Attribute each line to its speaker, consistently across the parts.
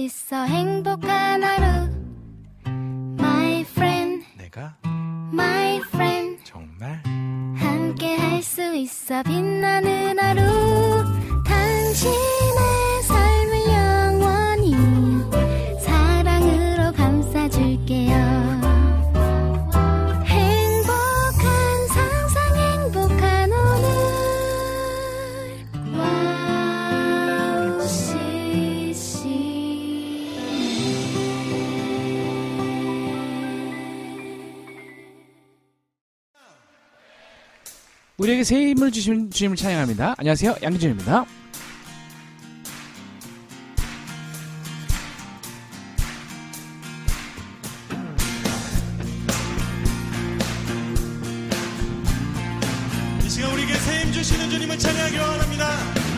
Speaker 1: 있어 행복한 하루 My friend
Speaker 2: 내가
Speaker 1: My friend
Speaker 2: 정말
Speaker 1: 함께 할 수 있어 빛나는 하루 당신의 삶을 영원히 사랑으로 감싸줄게요
Speaker 3: 우리에게 새 힘을 주신 주님을 찬양합니다. 안녕하세요, 양기준입니다.
Speaker 2: 이 시간 우리에게 새 힘 주시는 주님을 찬양하기 원합니다.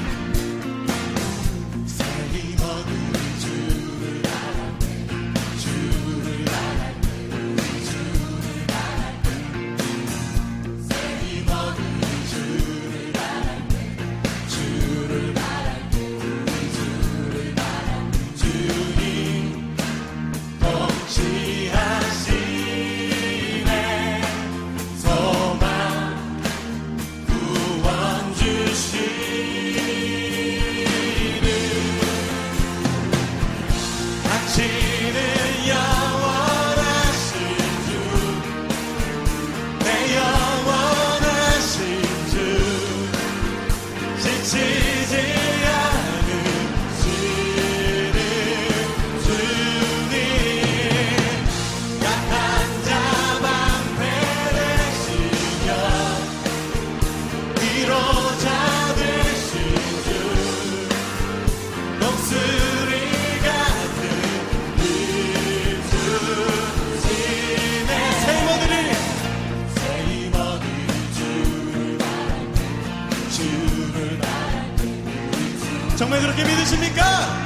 Speaker 2: 정말 그렇게 믿으십니까?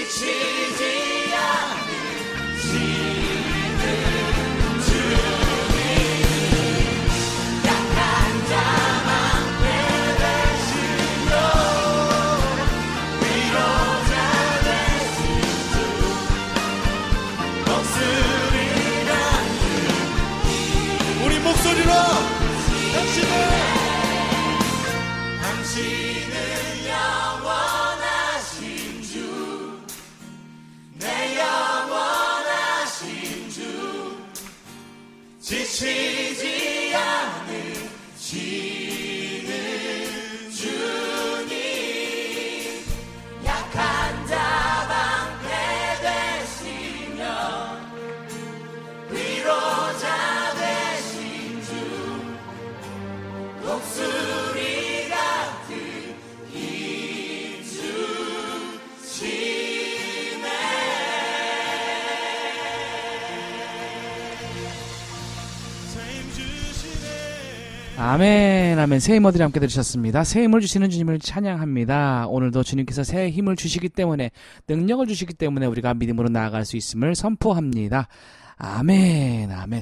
Speaker 2: 우리 목소리로 당신은 영원하신 주, 내 영원하신 주, 지치지 않으시는 주님, 약한 자 방패 되시며 위로자 되신 주, 목소리 같은 힘 주시네. 새 힘 주시네.
Speaker 3: 아멘, 아멘. 새 힘들이 함께 들으셨습니다. 새 힘을 주시는 주님을 찬양합니다. 오늘도 주님께서 새 힘을 주시기 때문에, 능력을 주시기 때문에 우리가 믿음으로 나아갈 수 있음을 선포합니다. 아멘, 아멘.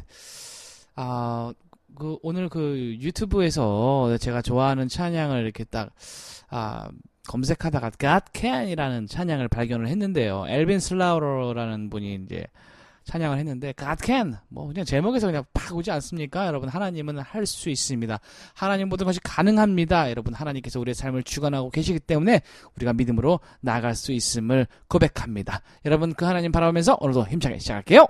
Speaker 3: 오늘 유튜브에서 제가 좋아하는 찬양을 이렇게 딱, 검색하다가 God Can이라는 찬양을 발견을 했는데요. 엘빈 슬라우러라는 분이 이제 찬양을 했는데, God Can! 그냥 제목에서 그냥 팍 오지 않습니까? 여러분, 하나님은 할 수 있습니다. 하나님 모든 것이 가능합니다. 여러분, 하나님께서 우리의 삶을 주관하고 계시기 때문에 우리가 믿음으로 나아갈 수 있음을 고백합니다. 여러분, 그 하나님 바라보면서 오늘도 힘차게 시작할게요.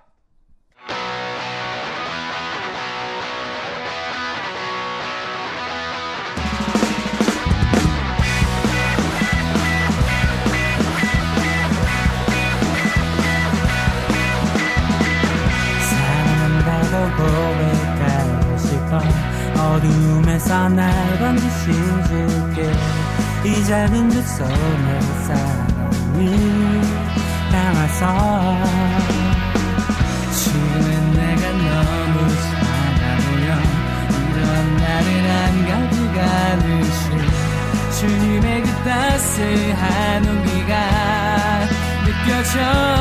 Speaker 4: 고백하고 싶어. 어둠에서 날 건지신 주께 이 작은 두 손에 사랑을 담아서, 지금은 내가 너무 작아 보여 이런 나를 안가져가듯이 주님의 그 따스한 온기가 느껴져.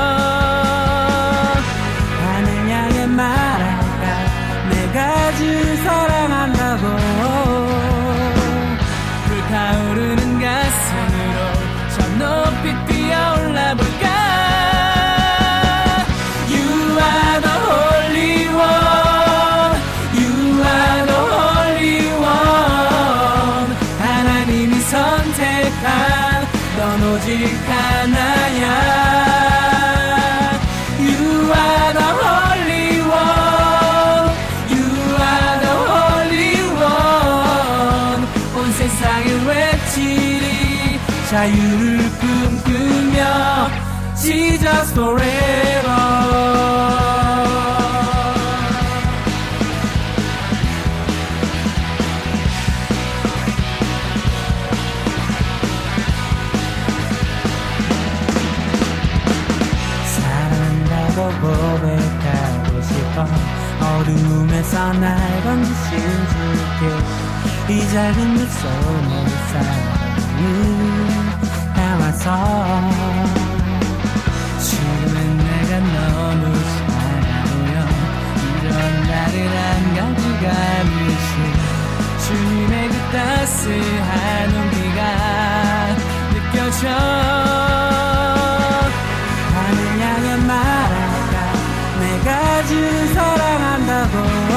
Speaker 4: 하늘 향해 말할까 내가 주 사랑한다고. 불타오르는 가슴으로 저 높이 뛰어올라볼까. You are the Holy One, You are the Holy One. 하나님이 선택한 넌 오직 하나야. You are the Holy One, You are the Holy One. 온 세상을 외치리 자유를 꿈꾸며 Jesus forever. 고백하고 싶어. 어둠에서 날 건지신 주께 이 작은 두 손에 사랑을 담아서, 지금은 내가 너무 작아 보여 이런 나를 안가져가듯이 주님의 그 따스한 온기가 느껴져. 하늘 향해 말할까 내가 주 사랑한다고.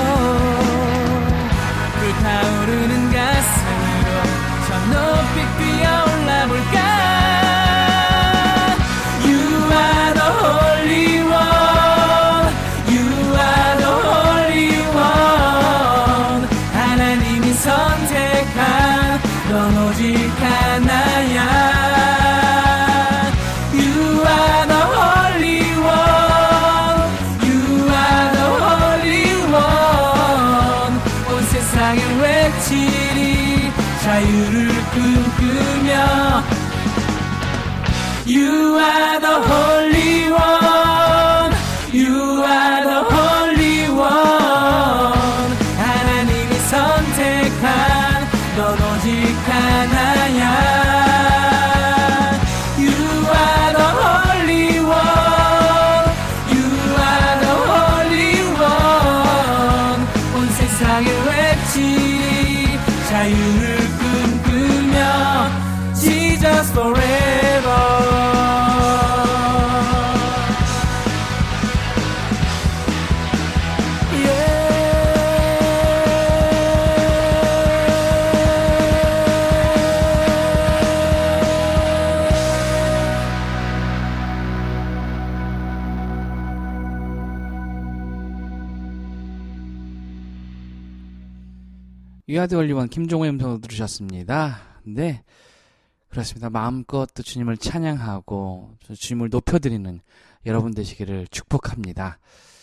Speaker 4: 불타오르는 가슴으로 저 높이 뛰어올라볼까. You are the Holy One, You are the Holy One. 하나님이 선택한 넌 오직 하나야. 자유를 꿈꾸며 You are the Holy One, You are the Holy One. 하나님이 선택한 넌 오직 하나야. You are the Holy
Speaker 3: 위아드 원리원 김종호의 음성으로 들으셨습니다. 네, 그렇습니다. 마음껏 또 주님을 찬양하고 주님을 높여드리는 여러분 되시기를 축복합니다.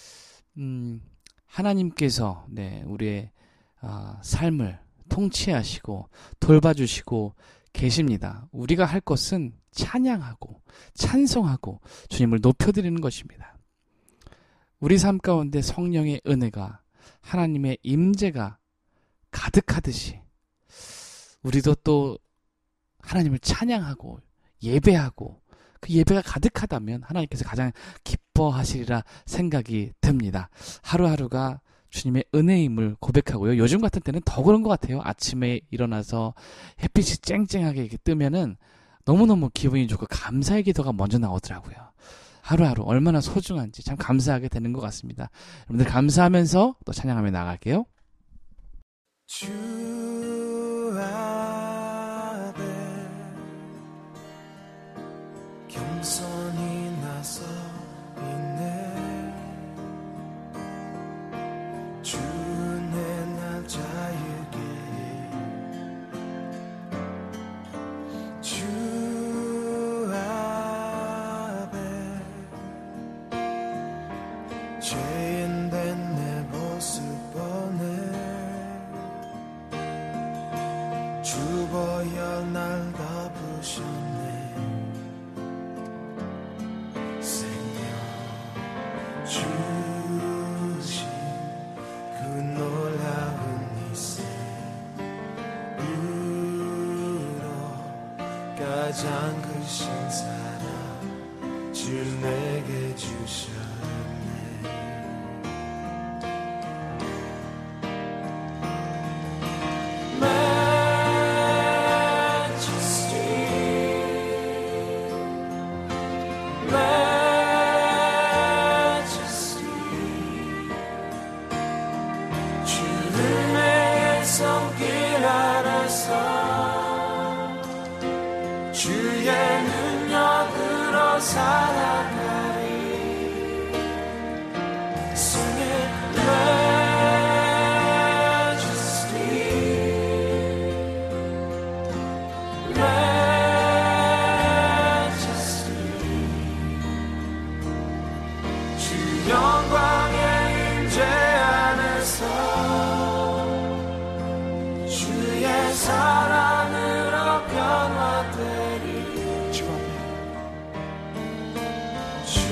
Speaker 3: 하나님께서 네, 우리의 삶을 통치하시고 돌봐주시고 계십니다. 우리가 할 것은 찬양하고 찬송하고 주님을 높여드리는 것입니다. 우리 삶 가운데 성령의 은혜가 하나님의 임재가 가득하듯이 우리도 또 하나님을 찬양하고 예배하고 그 예배가 가득하다면 하나님께서 가장 기뻐하시리라 생각이 듭니다. 하루하루가 주님의 은혜임을 고백하고요. 요즘 같은 때는 더 그런 것 같아요. 아침에 일어나서 햇빛이 쨍쨍하게 이렇게 뜨면은 너무너무 기분이 좋고 감사의 기도가 먼저 나오더라고요. 하루하루 얼마나 소중한지 참 감사하게 되는 것 같습니다. 여러분들 감사하면서 또 찬양하며 나갈게요.
Speaker 2: 주 앞에 겸손히 나서 있네. 주 내 날 자유게 주 앞에 죄인 된 내 모습 보네. 주 보여 날 덮으셨네. 생명 주신 그 놀라운 희생으로 가장 크신 사랑 주 내게 주셨네. 주의 능력으로 살아가리. Sing it, majesty, majesty. 주 영광의 임재 안에서 주의 사랑으로 변화되리. 주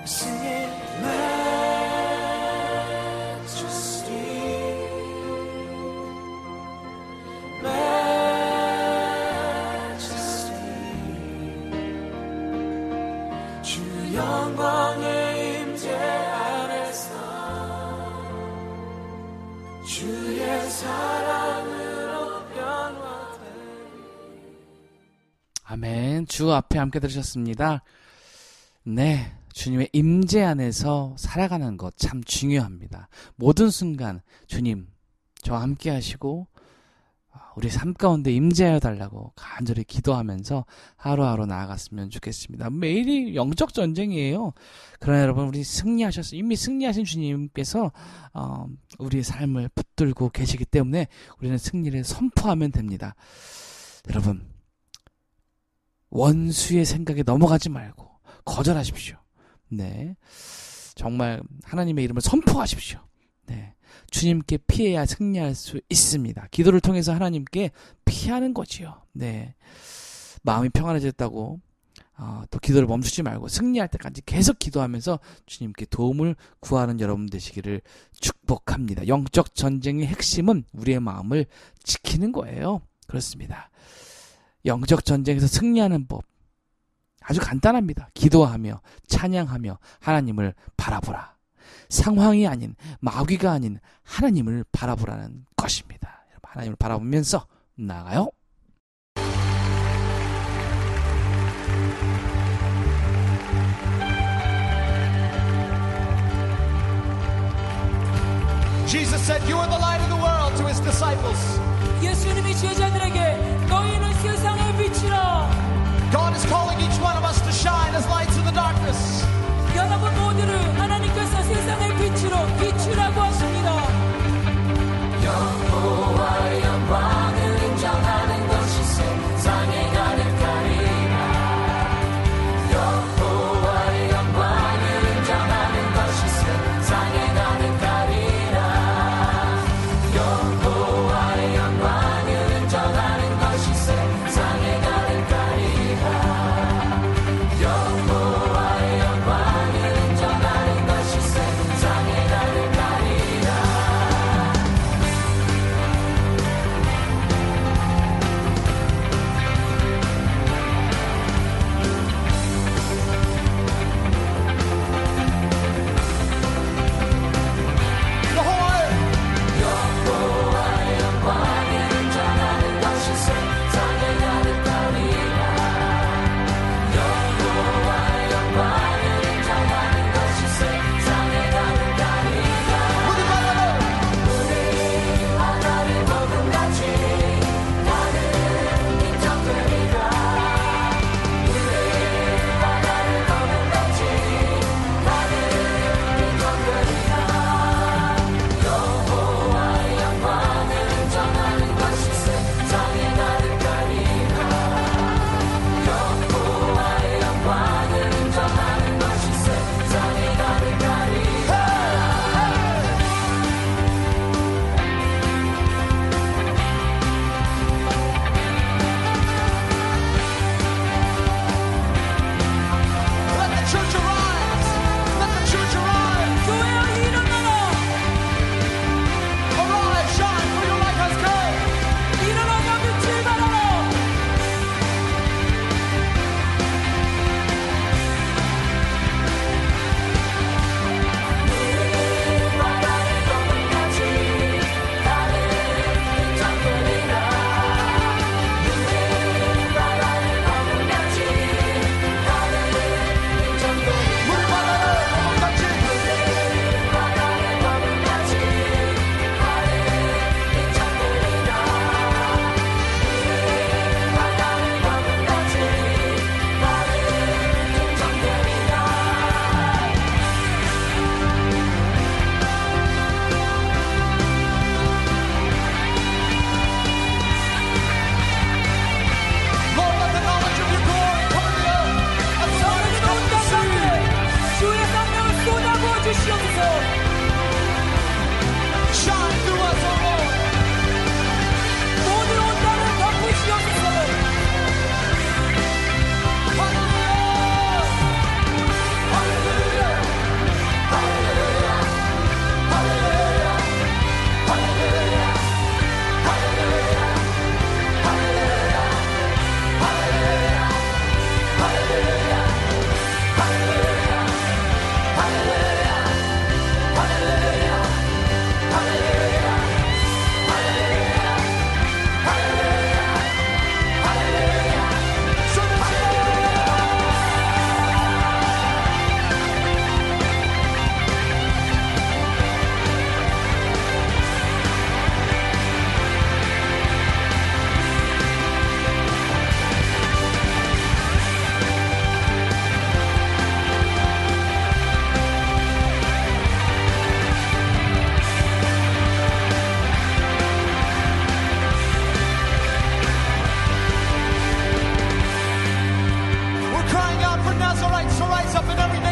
Speaker 2: sing it, majesty, majesty. 주 영광의 임재 안에서 주의 사랑으로 변화되리.
Speaker 3: 아멘. 주 앞에 함께 들으셨습니다. 네, 주님의 임재 안에서 살아가는 것 참 중요합니다. 모든 순간 주님 저와 함께 하시고 우리 삶 가운데 임재하여 달라고 간절히 기도하면서 하루하루 나아갔으면 좋겠습니다. 매일이 영적 전쟁이에요. 그러나 여러분, 우리 승리하셨어요. 이미 승리하신 주님께서 우리의 삶을 붙들고 계시기 때문에 우리는 승리를 선포하면 됩니다. 여러분, 원수의 생각에 넘어가지 말고 거절하십시오. 네, 정말 하나님의 이름을 선포하십시오. 네, 주님께 피해야 승리할 수 있습니다. 기도를 통해서 하나님께 피하는 거지요. 네, 마음이 평안해졌다고 또 기도를 멈추지 말고 승리할 때까지 계속 기도하면서 주님께 도움을 구하는 여러분 되시기를 축복합니다. 영적 전쟁의 핵심은 우리의 마음을 지키는 거예요. 그렇습니다. 영적 전쟁에서 승리하는 법 아주 간단합니다. 기도하며 찬양하며 하나님을 바라보라. 상황이 아닌, 마귀가 아닌 하나님을 바라보라는 것입니다. 하나님을 바라보면서 나아가요.
Speaker 5: Jesus said, "You are the light of the world," to his disciples.
Speaker 4: 예수님이 제자들에게 너희는 세상의 빛이라.
Speaker 5: God is calling each one of us to shine as lights in the darkness.
Speaker 4: 여러분 모두를 하나님께서 세상의 빛으로 비추라고 하십니다.
Speaker 2: 여호와의 영광을 인정하는 것이 세상에 가득하리라. 여호와의 영광을 인정하는 것이 세상에 가득하리라. 여호와의 영광을 인정하는 것이 세상에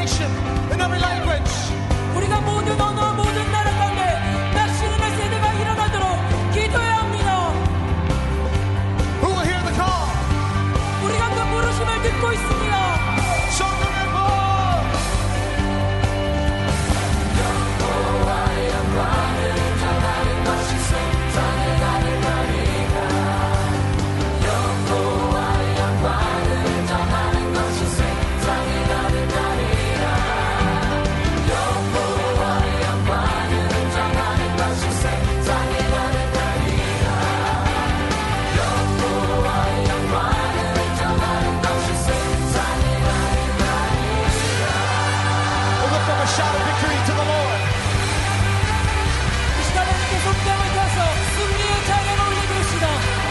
Speaker 5: nation, in every language.
Speaker 4: 우리가 모든 언어 모든 나라 가운데 낚시는 세대가 일어나도록 기도해야 합니다.
Speaker 5: Who will hear the call?
Speaker 4: 우리가 그 부르심을 듣고 있습니다.
Speaker 5: Shout of victory to the Lord.
Speaker 4: 이 시간에 함께 손뼉을 타서 승리의 찬양을 올려드립시다.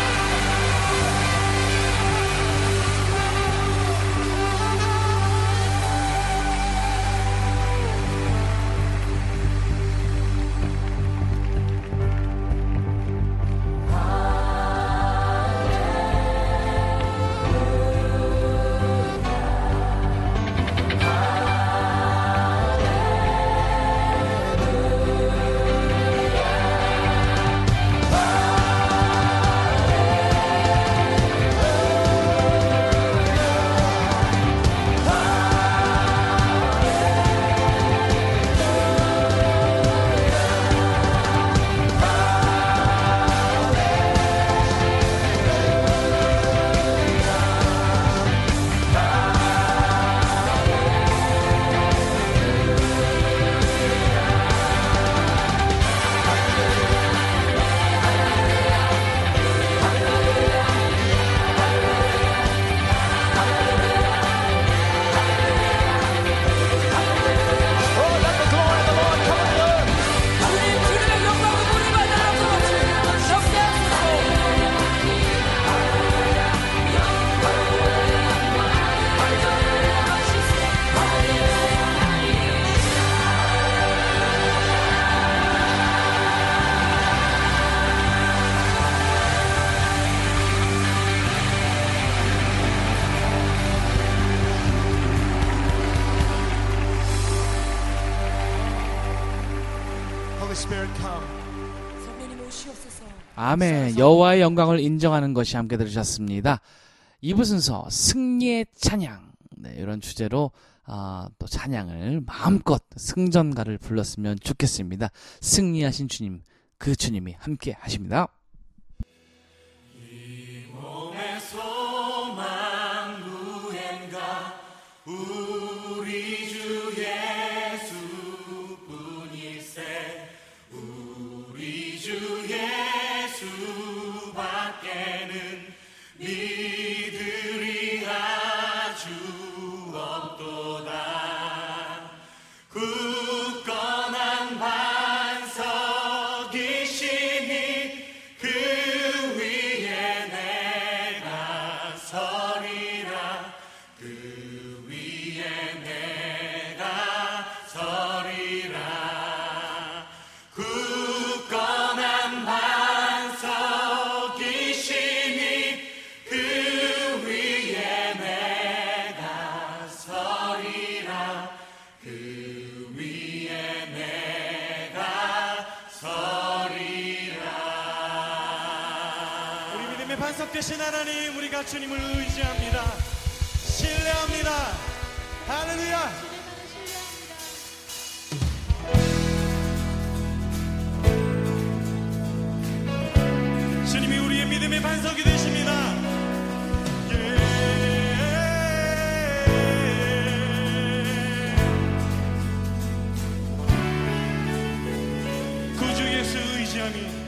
Speaker 5: Spirit come.
Speaker 4: 성령님 오시옵소서.
Speaker 3: 아멘. 여호와의 영광을 인정하는 것이 함께 들으셨습니다. 2부 순서 승리의 찬양. 네, 이런 주제로 또 찬양을 마음껏 승전가를 불렀으면 좋겠습니다. 승리하신 주님, 그 주님이 함께 하십니다.
Speaker 2: 몸의 소망 누구인가 우리 주 예수뿐일세 우리 주 예수밖에는 믿으리 아주 없도다 굳건한 반석이시니 그 위에 내가 서리라 그 위에 내가 서리라 굳건한 반석이시니 그 위에 내가 서리라 그 위에 내가 서리라
Speaker 6: 우리 믿음의 반석 되신 하나님, 우리가 주님을 의지합니다. 신뢰합니다. 할렐루야. 주님이 우리의 믿음의 반석이 되십니다. 구주 예수 의지함이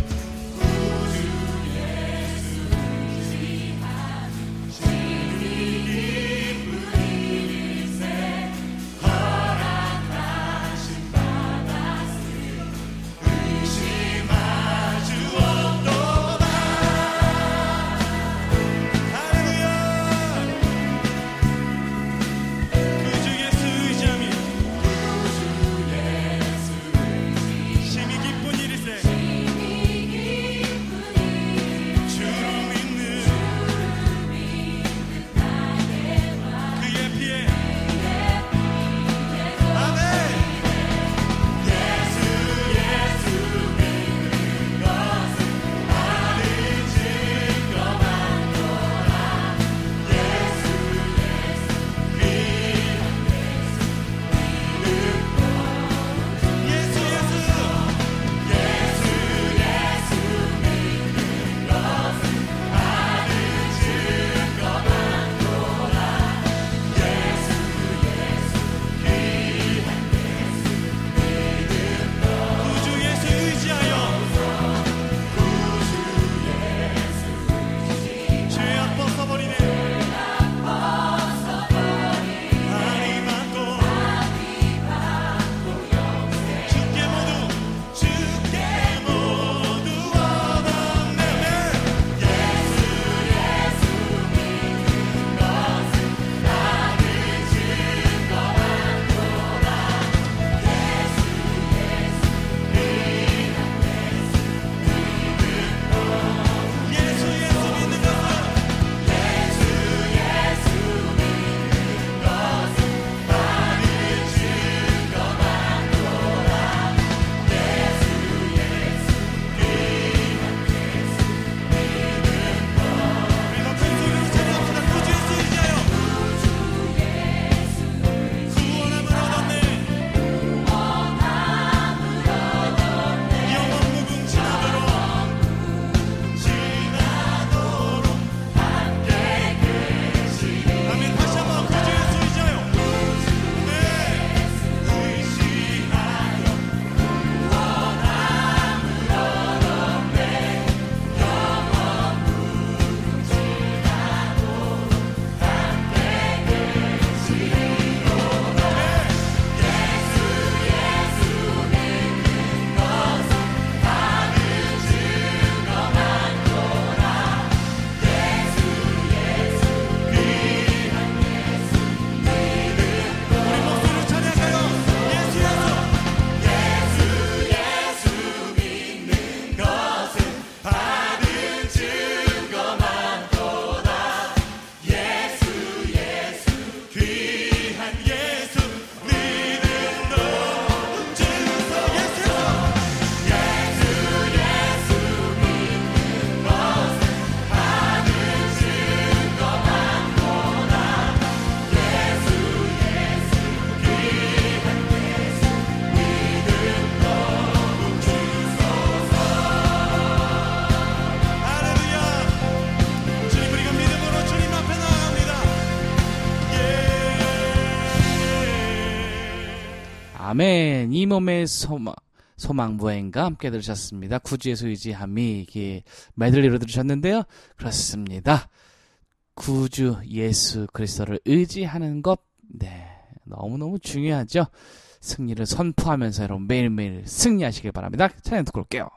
Speaker 3: 아멘. 이 몸의 소망부행과 함께 들으셨습니다. 구주에서 의지함이 이게 메들리로 들으셨는데요. 그렇습니다. 구주 예수 그리스도를 의지하는 것, 네, 너무너무 중요하죠. 승리를 선포하면서 여러분 매일매일 승리하시길 바랍니다. 찬양 듣고 올게요.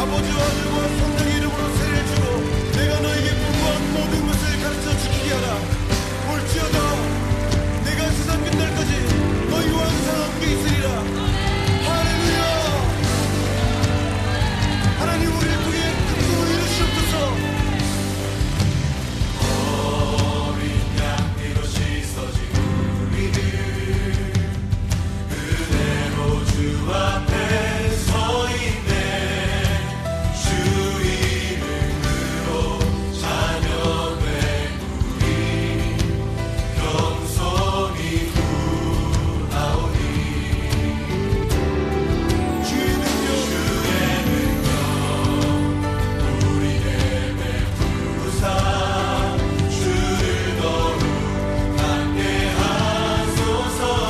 Speaker 6: 아버지와 아들과 성령의 이름으로 세례를 주고 내가 너에게 분부한 모든 것을 가르쳐 지키게 하라. 볼지어다 내가 세상 끝날까지 너희와 항상 함께 있으리라. 할렐루야. 하나님 우리를 통해 큰 꿈을 이루시옵소서.
Speaker 2: 주 앞에 서 있네. 주 이름으로 자녀된 우리 겸손히 구하오니. 주의 능력 우리에게 베푸사 주를 더욱 함께 하소서.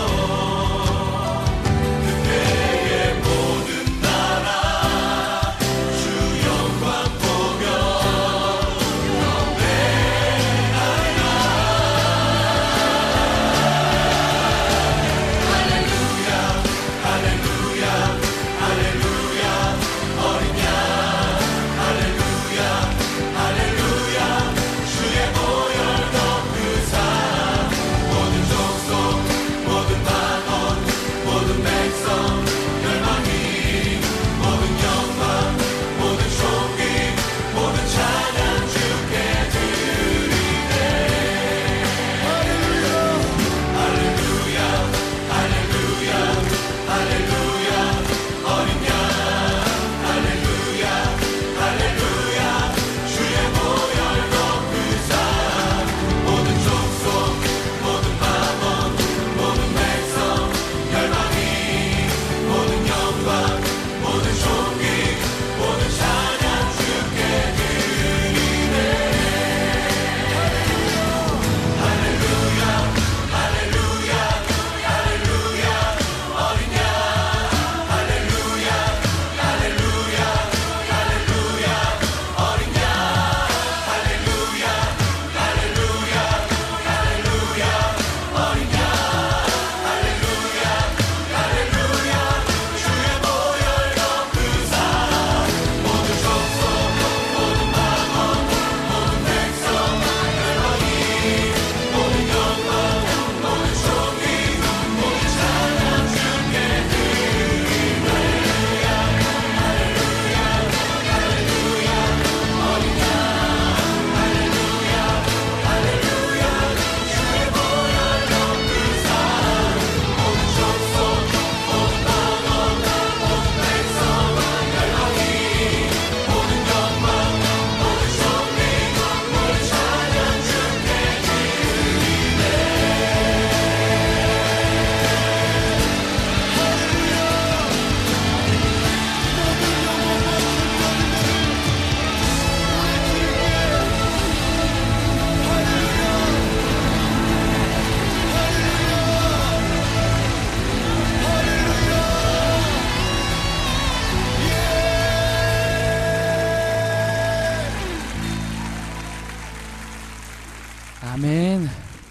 Speaker 3: 아멘.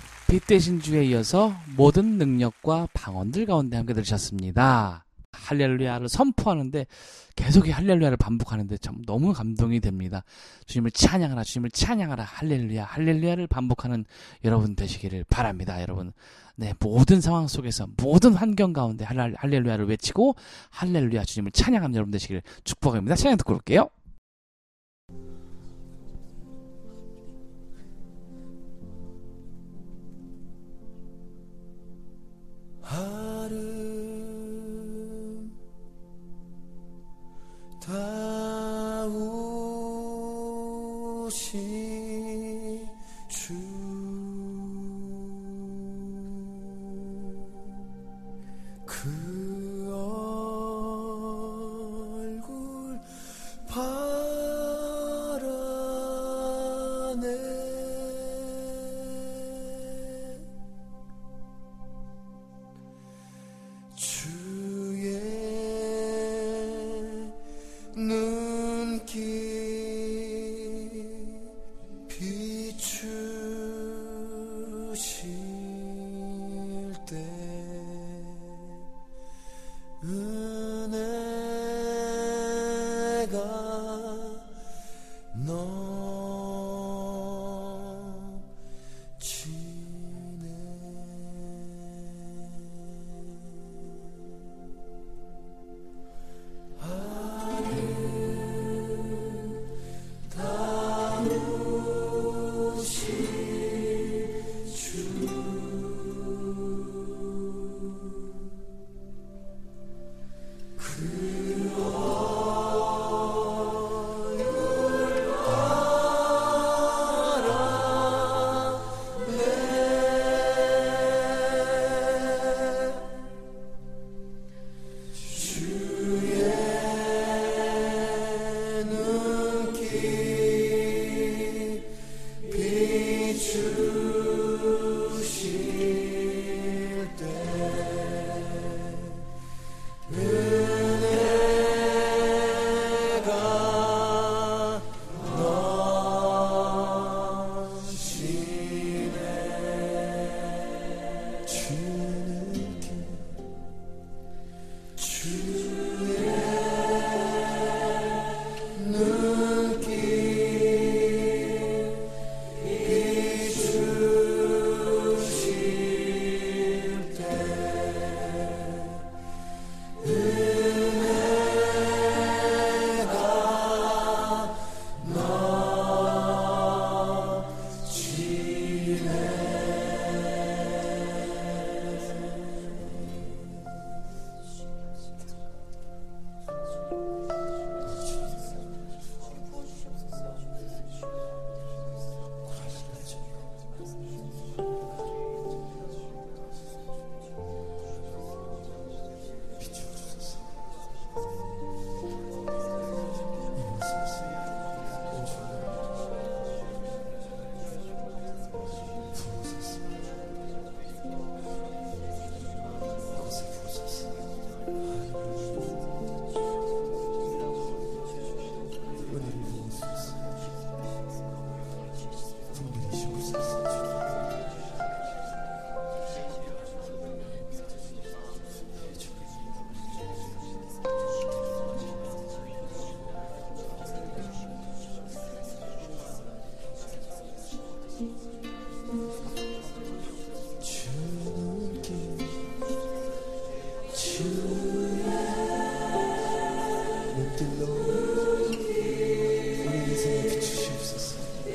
Speaker 3: 빛 대신 주에 이어서 모든 능력과 방언들 가운데 함께 들으셨습니다. 할렐루야를 선포하는데 계속 이 할렐루야를 반복하는데 참 너무 감동이 됩니다. 주님을 찬양하라, 주님을 찬양하라, 할렐루야, 할렐루야를 반복하는 여러분 되시기를 바랍니다. 여러분, 네, 모든 상황 속에서 모든 환경 가운데 할렐루야를 외치고 할렐루야 주님을 찬양하는 여러분 되시기를 축복합니다. 찬양 듣고 올게요.
Speaker 2: 다우신 주 그 얼굴 바라네 주의 눈길 눈길로 우리 인생에 비추시옵소서.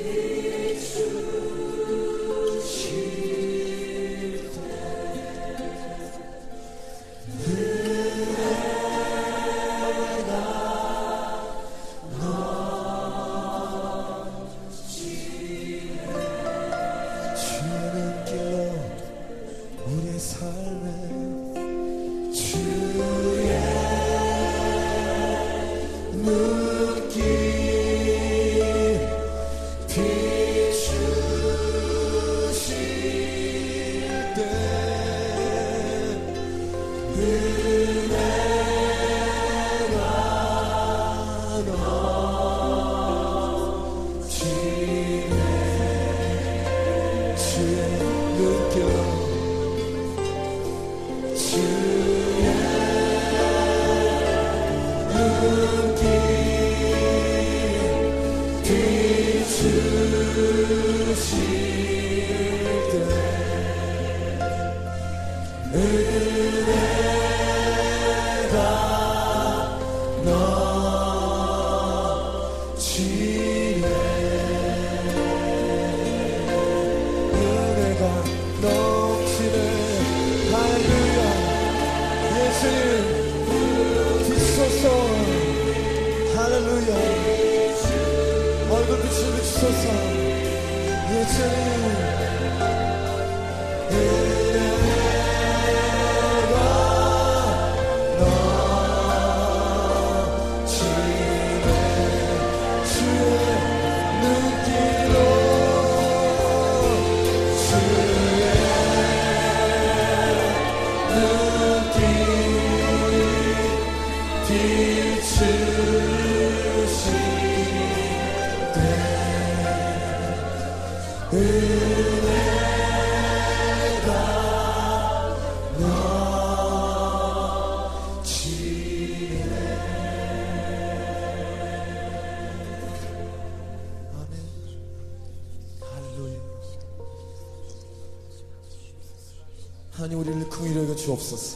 Speaker 2: 하나님 우리를 긍휼히 여겨 주옵소서.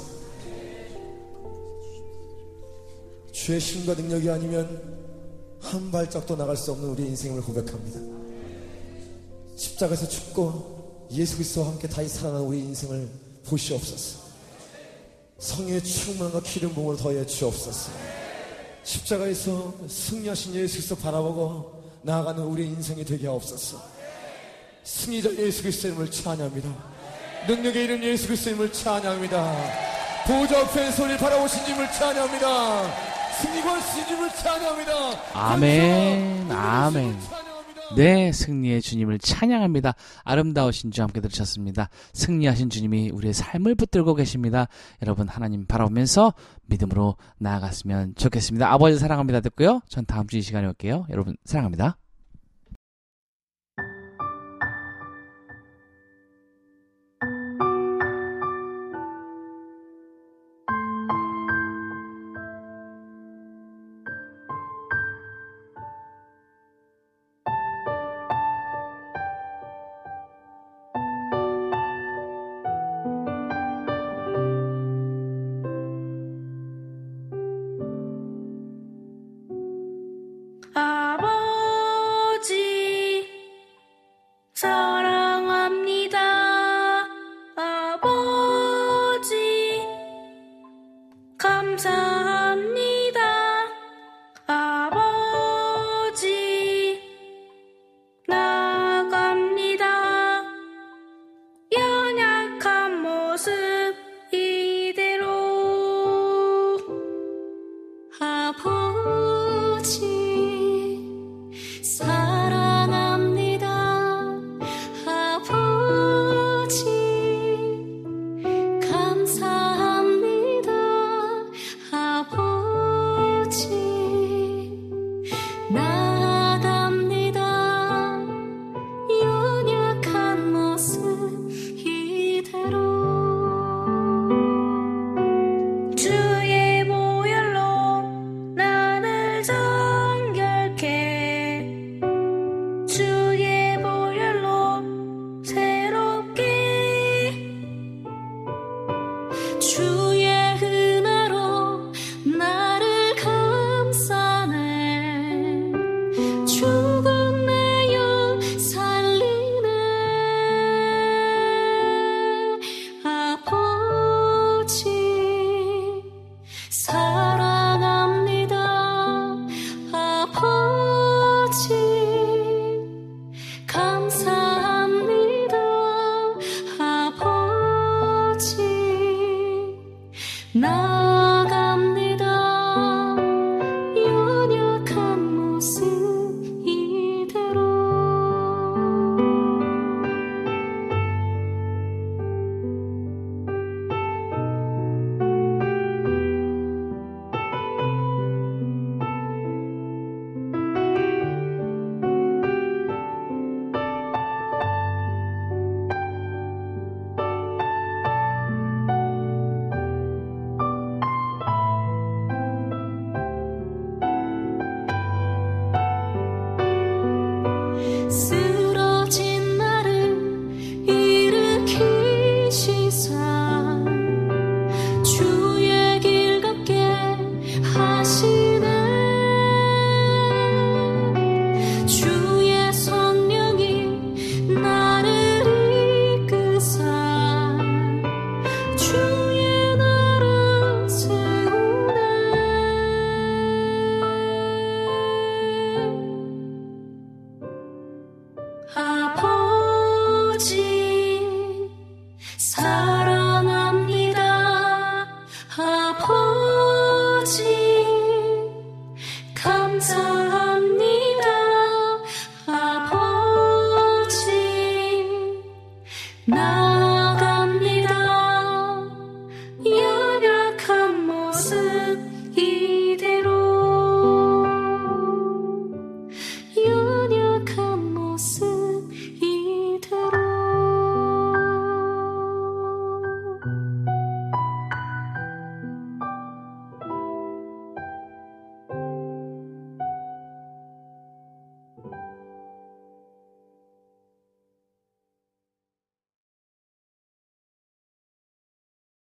Speaker 2: 주의 힘과 능력이 아니면 한 발짝도 나갈 수 없는 우리의 인생을 고백합니다. 십자가에서 죽고 예수 그리스도와 함께 다시 살아난 우리 인생을 보시옵소서. 성령의 충만과 기름 부음을 더해 주옵소서. 십자가에서 승리하신 예수 그리스도 바라보고 나아가는 우리의 인생이 되게 하옵소서. 승리자 예수 그리스도의 이름을 찬양합니다. 능력의 이름 예수 그리스도의 이름을 찬양합니다. 보좌 앞에 소리를 바라보신 이름을 찬양합니다. 승리관 주님을 찬양합니다.
Speaker 3: 아멘, 아멘. 네, 승리의 주님을 찬양합니다. 아름다우신 주 함께 들으셨습니다. 승리하신 주님이 우리의 삶을 붙들고 계십니다. 여러분 하나님 바라보면서 믿음으로 나아갔으면 좋겠습니다. 아버지 사랑합니다 듣고요. 전 다음 주 이 시간에 올게요. 여러분 사랑합니다.
Speaker 1: 아버지 사랑합니다. 아버지 감사합니다. 아버지 나갑니다. 연약한 모습 이대로 아버지 사랑합니다. 아버지 감사합니다. 아버지 나갑니다. 연약한 모습 이대로 주의 보혈로 나를 쓰러진 나를 일으키시사 주의 길 걷게 하시네. 주의 성령이 나를 이끄사 주의 나라 세우네. 아버지 사랑합니다. 아버지 감사합니다.